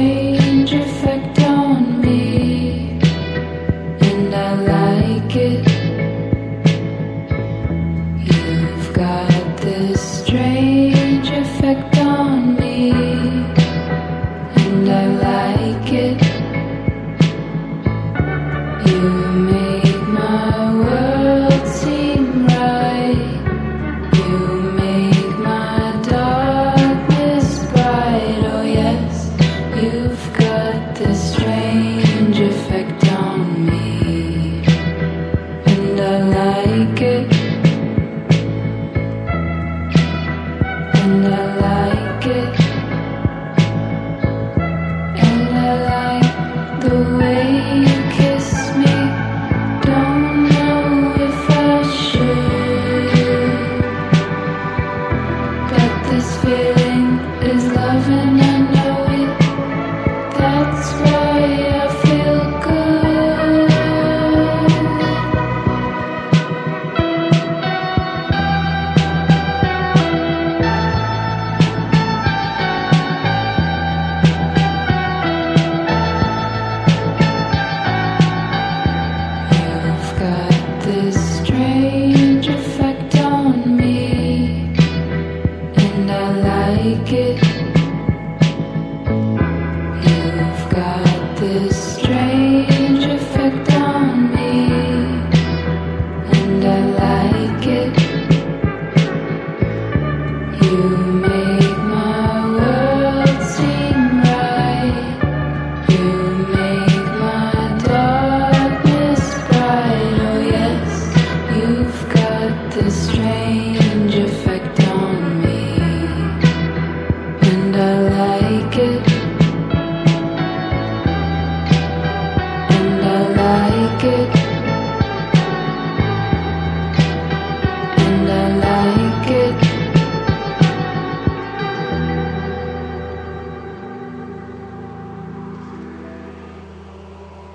strange effect on me, and I like it. You've got this strange effect on me, and I like it. You make my world seem right. You make my darkness bright. Oh yes, you've got this strange effect on me, and I like it. And I like it. And I like the way you kiss me. Don't know if I should, but this feeling is love and I know it. That's why I feel good. You've got this strange effect on me, and I like it. You've got this strange effect on me, and I like it. You make my world seem right. You make my darkness bright. Oh yes, you've got this strange effect.